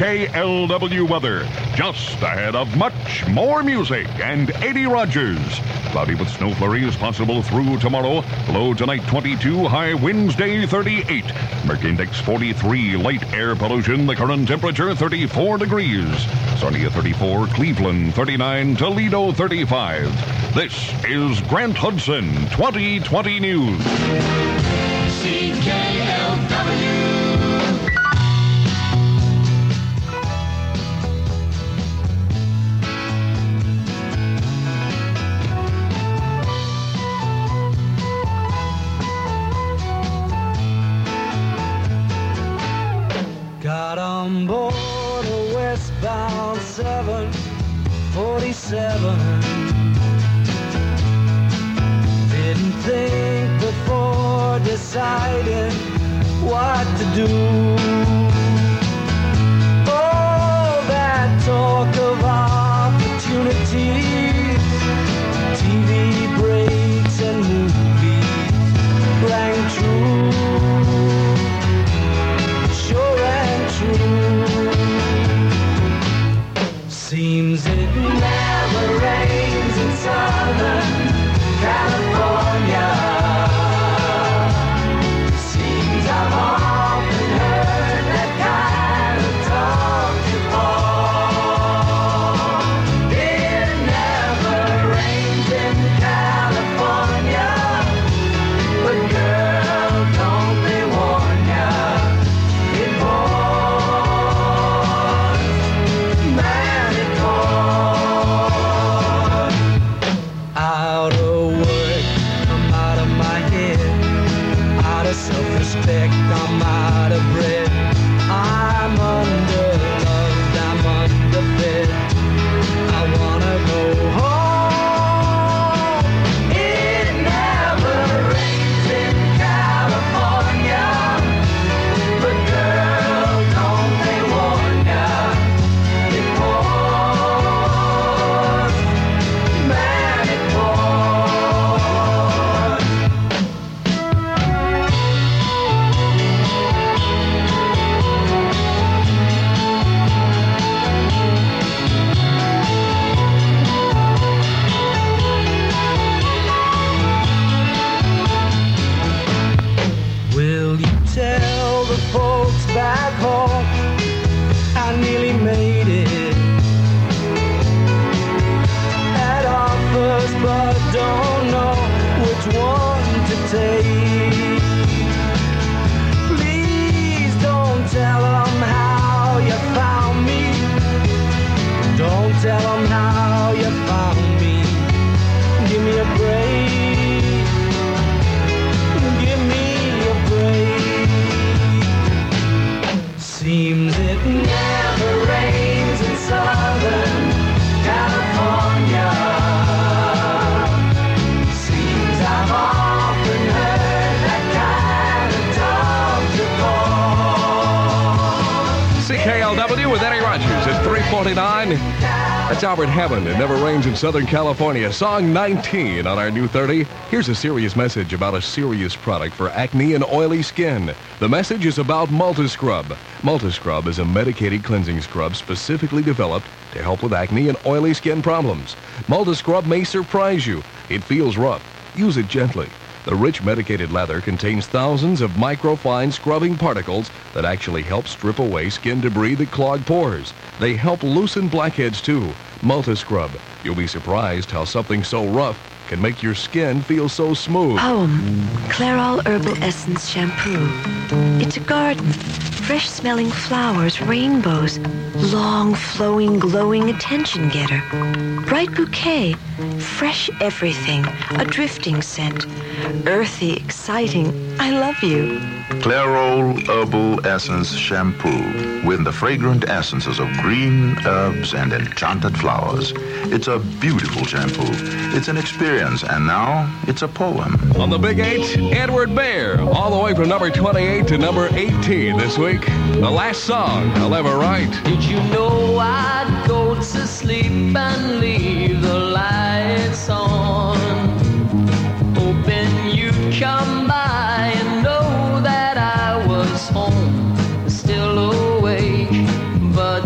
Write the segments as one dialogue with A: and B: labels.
A: CKLW weather. Just ahead of much more music and Eddie Rogers. Cloudy with snow flurries possible through tomorrow. Low tonight 22, high Wednesday 38. Mercury index 43, light air pollution. The current temperature 34 degrees. Sunny at 34, Cleveland 39, Toledo 35. This is Grant Hudson 2020 News.
B: CKLW.
C: Got on board a westbound 747. Didn't think before deciding what to do. All that talk of opportunities, TV breaks and movies rang true. Sure and true. Seems it never rains in Southern California. Seems I've often heard that kind of talk before. It never rains in California, but girl, don't they warn ya? It pours, man, it pours. Out of work, I'm out of my head. Out of self-respect, I'm out of bread. I'm underloved, I'm underfed. I wanna go home. It never rains in California, but girl, don't they warn ya? It pours, man, it pours. Will you tell the folks back home I nearly made it at our first, but don't know which one to take. Please don't tell them how you found me. Don't tell them how you found me. Give me a break. Give me a break. Seems it never rains in Southern California. Seems I've often heard that kind of talk before.
D: CKLW with Eddie Rogers at 3:49. That's Albert Hammond. It never rains in Southern California. Song 19 on our new 30. Here's a serious message about a serious product for acne and oily skin. The message is about Multiscrub. Multiscrub is a medicated cleansing scrub specifically developed to help with acne and oily skin problems. Multiscrub may surprise you. It feels rough. Use it gently. The rich medicated lather contains thousands of microfine scrubbing particles that actually help strip away skin debris that clog pores. They help loosen blackheads too. Multiscrub. You'll be surprised how something so rough can make your skin feel so smooth.
E: Poem. Clairol Herbal Essence Shampoo. It's a garden. Fresh-smelling flowers, rainbows, long, flowing, glowing attention getter. Bright bouquet, fresh everything, a drifting scent. Earthy, exciting, I love you.
F: Clairol Herbal Essence Shampoo with the fragrant essences of green herbs and enchanted flowers. It's a beautiful shampoo. It's an experience, and now it's a poem.
D: On the Big 8, Edward Bear, all the way from number 28 to number 18 this week. The last song I'll ever write.
C: Did you know I'd go to sleep and leave the lights on, hoping you'd come by and know that I was home, still awake, but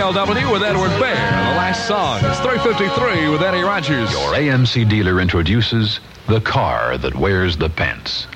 D: KLW with Edward Bear. The last song is 353 with Eddie Rogers.
B: Your AMC dealer introduces the car that wears the pants.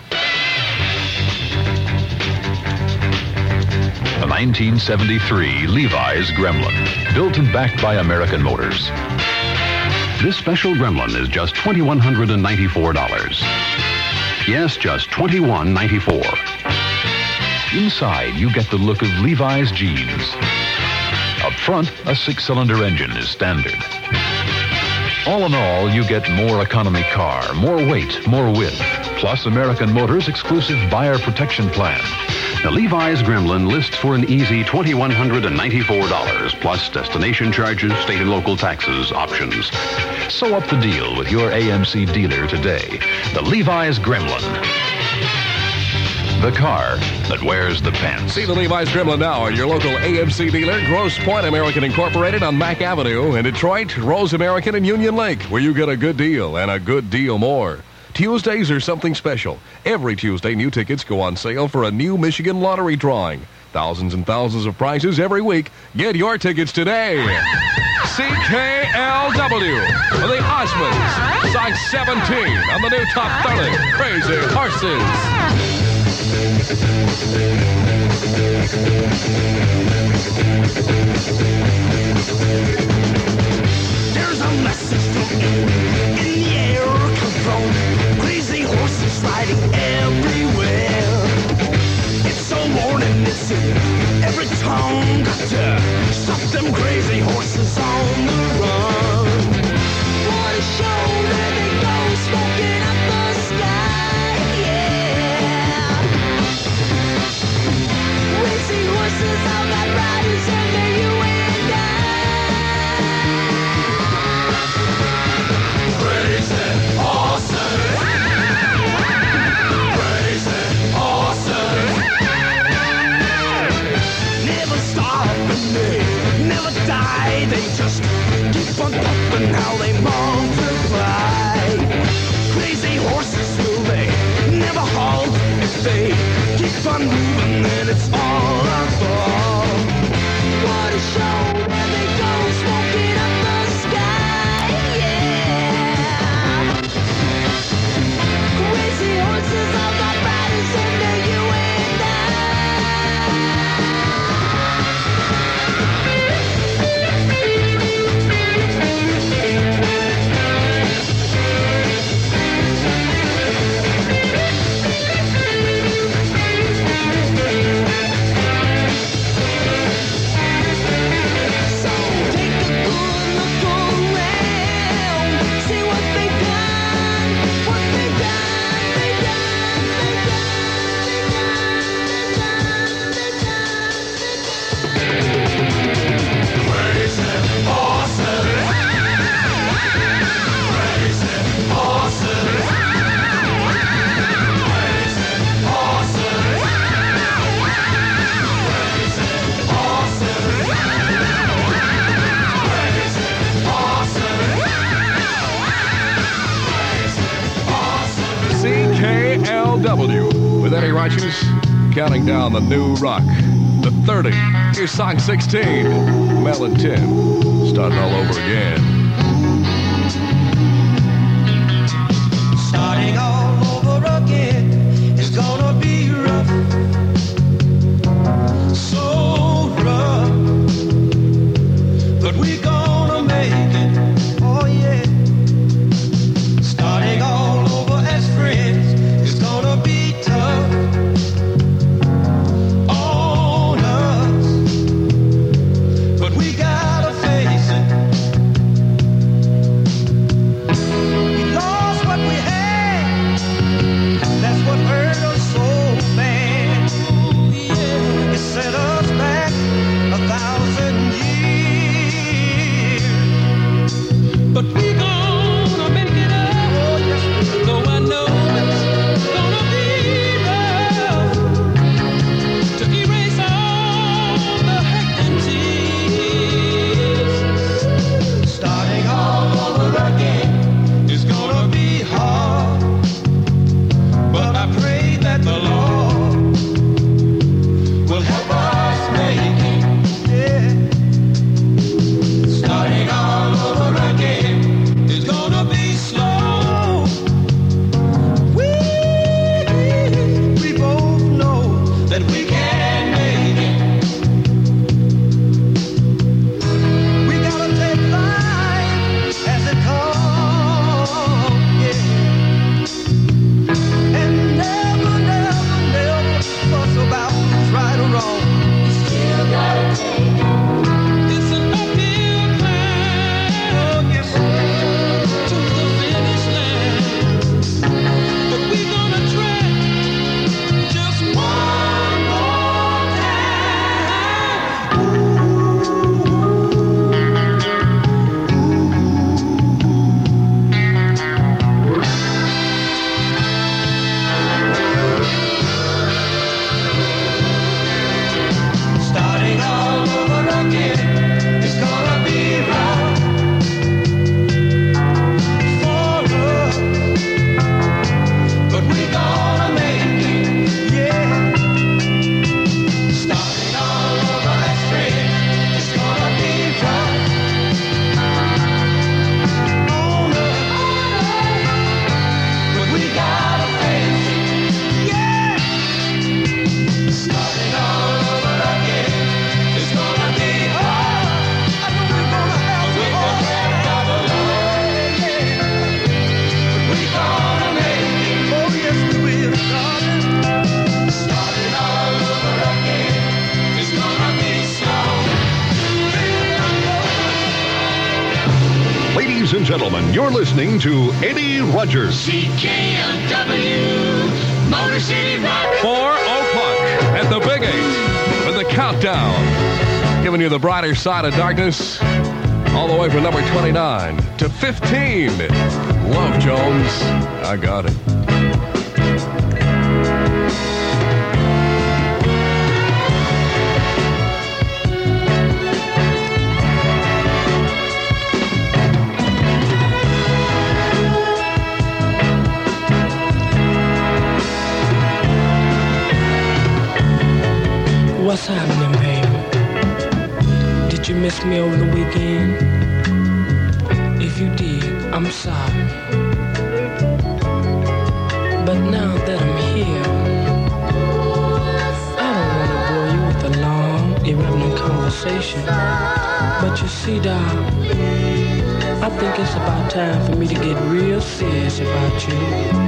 B: The 1973 Levi's Gremlin, built and backed by American Motors. This special Gremlin is just $2,194. Yes, just $2,194. Inside, you get the look of Levi's jeans. Up front, a 6-cylinder engine is standard. All in all, you get more economy car, more weight, more width, plus American Motors' exclusive buyer protection plan. The Levi's Gremlin lists for an easy $2,194, plus destination charges, state and local taxes, options. Sew up the deal with your AMC dealer today. The Levi's Gremlin. The car that wears the pants.
D: See the Levi's Gremlin now at your local AMC dealer, Grosse Pointe American Incorporated on Mack Avenue. In Detroit, Rose American and Union Lake, where you get a good deal and a good deal more. Tuesdays are something special. Every Tuesday, new tickets go on sale for a new Michigan lottery drawing. Thousands and thousands of prizes every week. Get your tickets today. CKLW for the Osmonds. Song 17 on the new Top 30. Crazy Horses.
C: There's a message from you in the air, control. Crazy horses riding everywhere. It's so warning, it's in every town. Got to stop them crazy horses on the run. What a show, there they go, smoking up the sky, yeah. Crazy horses, all got riders, and they're you and I. Crazy horses. Crazy horses. Never stop and they never die. They just keep on pumping how they multiply. Crazy horses, will they never halt? If they keep on moving, then it's all our fault. What a show, there they go, smoking up the sky, yeah. Crazy horses, all got riders, and they're you and I. So take a good look around, see what they've done, what they've done, they've done, they've done. Crazy horses. Crazy horses. Crazy horses.
D: CKLW with Eddie Rogers, counting down the new rock. The 30. Here's song 16. Mel and Tim, starting all over again.
C: Starting all over again is gonna be rough. So rough. But we're gonna make it. Oh yeah. Starting all over as friends is gonna be tough on us. But we gotta face it.
A: gentlemen, you're listening to Eddie Rogers.
G: CKNW, Motor City Rock.
D: 4 o'clock at the Big 8 with the countdown. Giving you the brighter side of darkness all the way from number 29 to 15. Love Jones. I got it.
H: What's happening, baby? Did you miss me over the weekend? If you did, I'm sorry. But now that I'm here, I don't want to bore you with a long, irrelevant conversation. But you see, darling, I think it's about time for me to get real serious about you.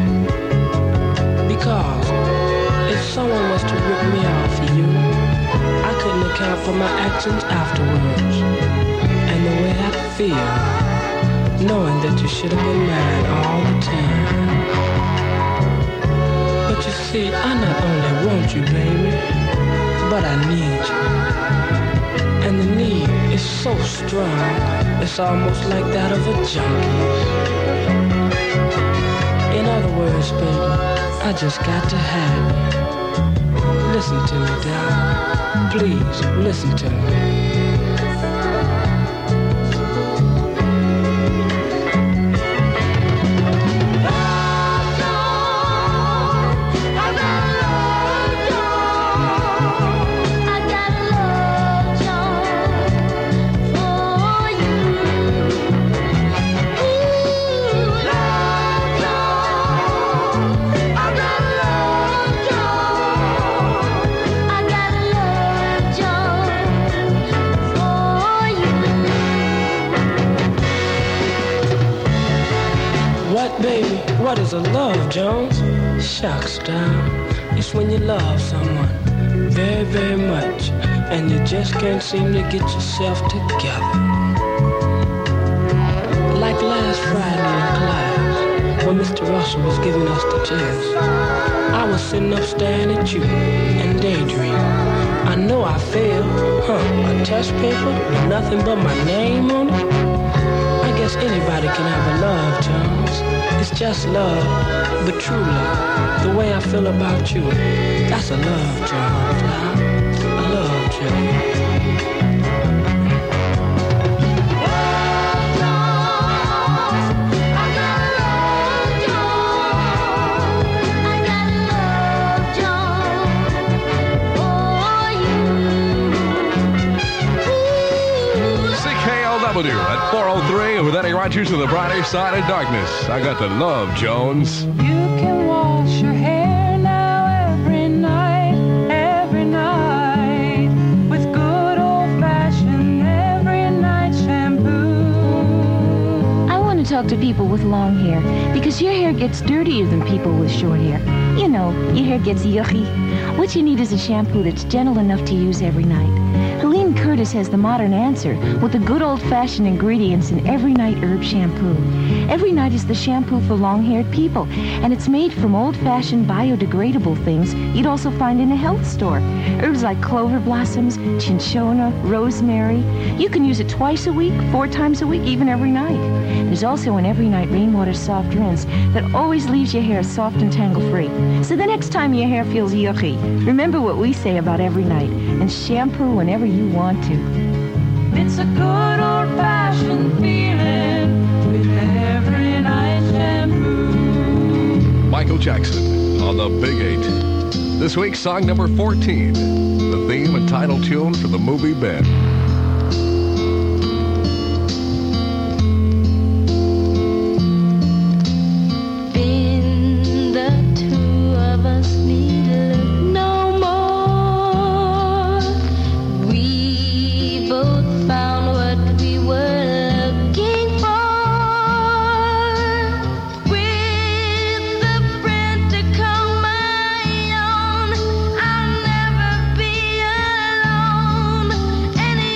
H: Because if someone was to rip me off of you, I couldn't account for my actions afterwards. And the way I feel, knowing that you should have been mine all the time. But you see, I not only want you, baby, but I need you. And the need is so strong, it's almost like that of a junkie. In other words, baby, I just got to have you. Listen to me, darling. Please, listen to me. What is a love, Jones? Shucks, darling. It's when you love someone very, very much and you just can't seem to get yourself together. Like last Friday in class, when Mr. Russell was giving us the test, I was sitting up staring at you and daydreaming. I know I failed, a test paper with nothing but my name on it. I guess anybody can have a love, Jones. It's just love, but true love. The way I feel about you, that's a love, Jones. A love, Jones.
D: At 4:03 with Eddie Rogers and the brighter side of darkness. I got the love, Jones.
I: You can wash your hair now every night with good old-fashioned every night shampoo.
J: I want to talk to people with long hair because your hair gets dirtier than people with short hair. You know, your hair gets yucky. What you need is a shampoo that's gentle enough to use every night. Helene Curtis has the modern answer with the good old-fashioned ingredients in Every Night Herb Shampoo. Every Night is the shampoo for long-haired people, and it's made from old-fashioned biodegradable things you'd also find in a health store. Herbs like clover blossoms, cinchona, rosemary. You can use it twice a week, 4 times a week, even every night. There's also an Every Night Rainwater Soft Rinse that always leaves your hair soft and tangle-free. So the next time your hair feels yucky, remember what we say about Every Night and shampoo whenever you want to.
I: It's a good old-fashioned feeling with Every Night shampoo.
D: Michael Jackson on the Big 8. This week's song number 14, the theme and title tune for the movie Ben.
I: I'll never be alone.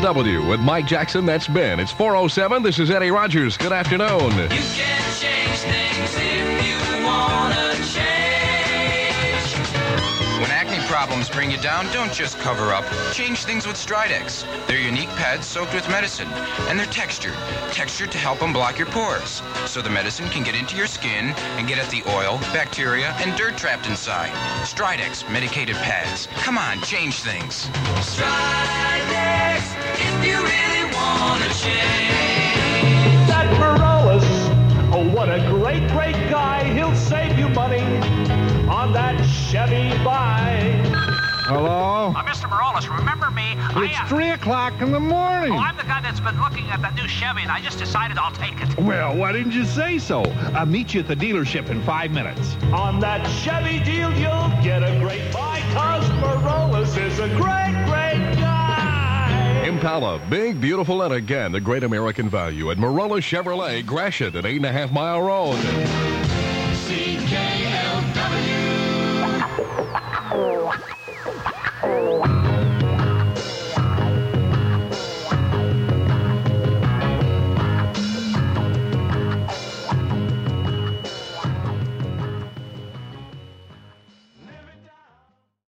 D: CKLW with Mike Jackson. That's Ben. It's 4:07. This is Eddie Rogers. Good afternoon.
C: You can change things if you wanna change.
K: When acne problems bring you down, don't just cover up. Change things with Stridex. They're unique pads soaked with medicine, and they're textured to help unblock your pores, so the medicine can get into your skin and get at the oil, bacteria, and dirt trapped inside. Stridex medicated pads. Come on, change things.
C: Stridex, if you really wanna change.
L: That Morales, oh, what a great, great guy. He'll save you money on that Chevy buy.
M: Hello?
N: Mr. Morales, remember me?
M: It's 3 o'clock in the morning.
N: Oh, I'm the guy that's been looking at that new Chevy, and I just decided I'll take it.
M: Well, why didn't you say so? I'll meet you at the dealership in 5 minutes.
L: On that Chevy deal, you'll get a great buy, 'cause Morales is a great, great guy.
D: Impala, big, beautiful, and again, the great American value at Morales Chevrolet, Gratiot at 8.5 Mile Road.
G: CKLW.